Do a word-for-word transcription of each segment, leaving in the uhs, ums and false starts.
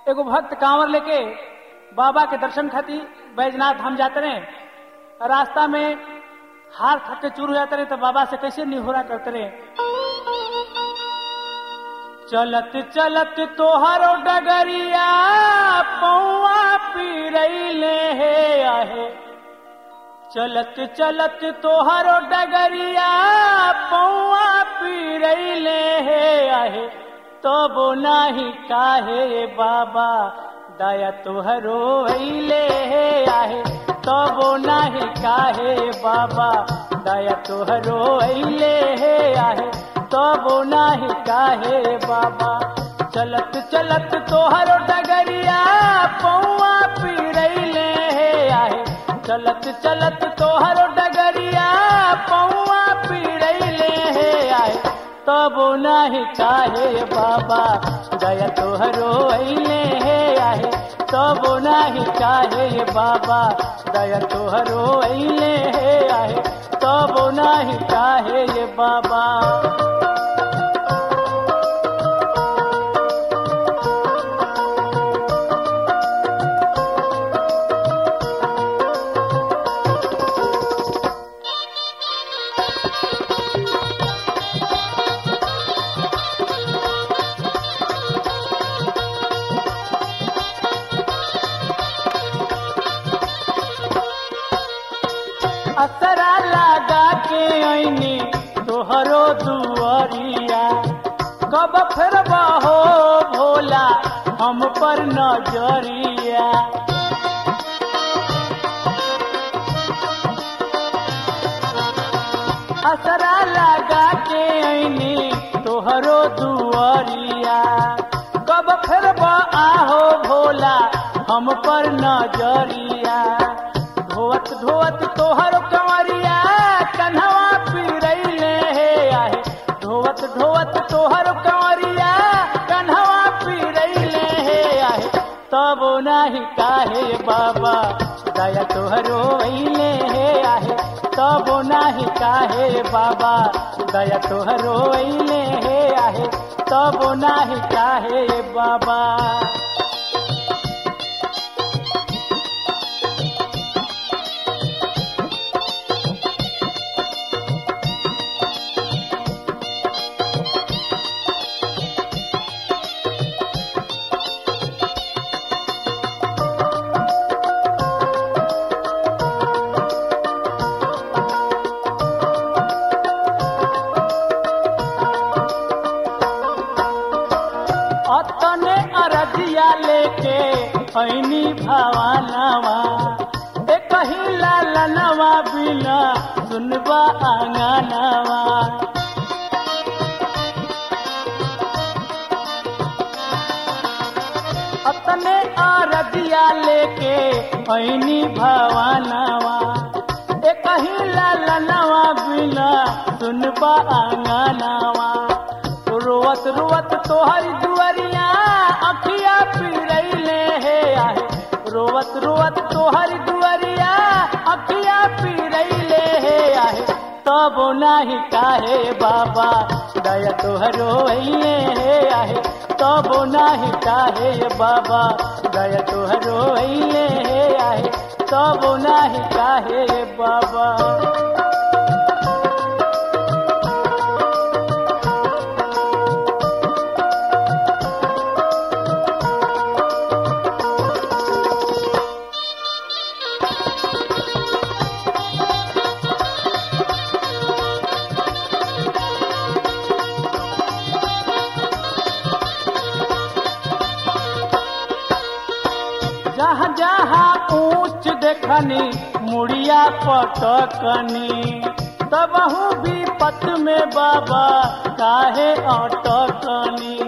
एगो भक्त कांवर लेके बाबा के दर्शन खातिर बैजनाथ धाम जाते रहे। रास्ता में हार थक के चूर हो जाते रहे तो बाबा से कैसे निहोरा करते रहे। चलत चलत तोहरो डगरिया पौआ पीरैले हे आहे। चलत चलत तोहरो डगरिया पौआ पीरैले हे आहे। तो बो नाही काहे बाबा दया तोहरो अइले हे आहे। तो बो नाही काहे बाबा दया तोहरो अइले हे आहे। तो बो नाही काहे बाबा। चलत चलत तोहरो डगरिया पौआ पीरैले हे आहे। चलत चलत तोहरो डगरिया पौआ पीरैले हे आहे। तब नाही काहे बाबा दया तोहरो अइले हे आहे। तब नाही काहे बाबा दया तोहरो अइले हे आहे। तब नाही काहे बाबा। असरा लगा के आईनी तोहरो दुआरिया। कब फिर बहो भोला हम पर नजरिया। असरा लगा के आईनी तोहरो दुआरिया। कब फिर बहो भोला हम पर नजरिया। धोवत धोवत तोहर कंवरिया कन्हवा पीरैले हे आहे। धोवत धोवत तोहर कंवरिया कन्हवा पीरैले हे आहे। तब नाही काहे बाबा दया तोहरो अइले हे आहे। तब नाही काहे बाबा दया तोहरो अइले हे आहे। तब नाही काहे बाबा। अतने अरजिया लेके ऐनी भवानवा। एक ही लालनवा बिना सुनबा आंगनवा। अतने अरजिया लेके ऐनी भवानवा। एक ही लालनवा बिना सुनबा आंगनवा। रोवत रोवत तोहरी दुआरिया अखिया पीरैले हे आहे। रोवत रोवत तोहरी दुआरिया अखिया पीरैले हे आहे। तब नाही काहे बाबा दया तोहरो अइले हे आहे। तब नाही काहे बाबा दया तोहरो अइले हे आहे। तब नाही काहे बाबा। जहाँ जहाँ ऊंच देखनी मुड़िया पटकनी। तबहू भी पत में बाबा काहे अटकनी।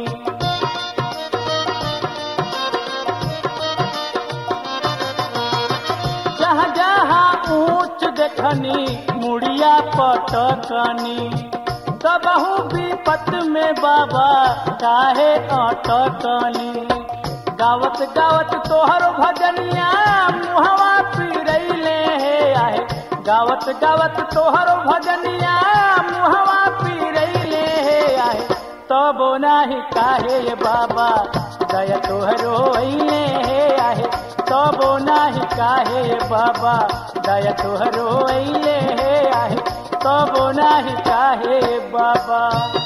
जहाँ जहाँ ऊंच देखनी मुड़िया पटकनी। तबहू भी पत में बाबा काहे अटकनी। गावत गावत तोहर भजनिया मुहवा पीरैले हे आहे। गावत गावत तोहर भजनिया मुहवा पीरैले हे आहे। तो तबो नाही काहे ये बाबा दया तोहरो अइले हे आहे तबो नाही काहे ये बाबा दया तोहरो अइले हे आहे तबो नाही काहे बाबा।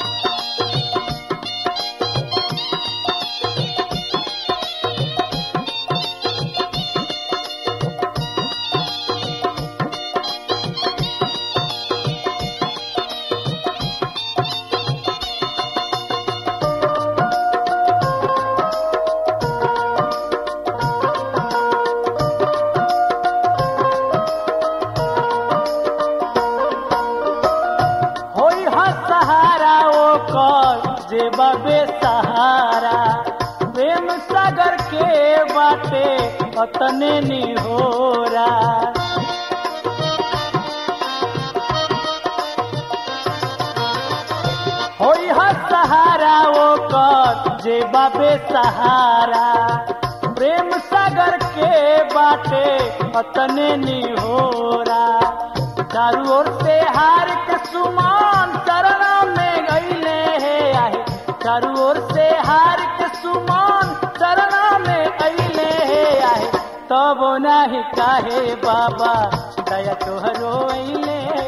जे बाबे सहारा प्रेम सागर के बाटे अतने निहोरा होई हा सहारा वो कर जे बाबे सहारा प्रेम सागर के बाटे अतने निहोरा चारू ओर से हार के सुमान चरण में गईले हे आहे चारू ओर से हार के सुमान चरण में अइले हे आहे तबो नाही काहे बाबा दया तोहरो अइले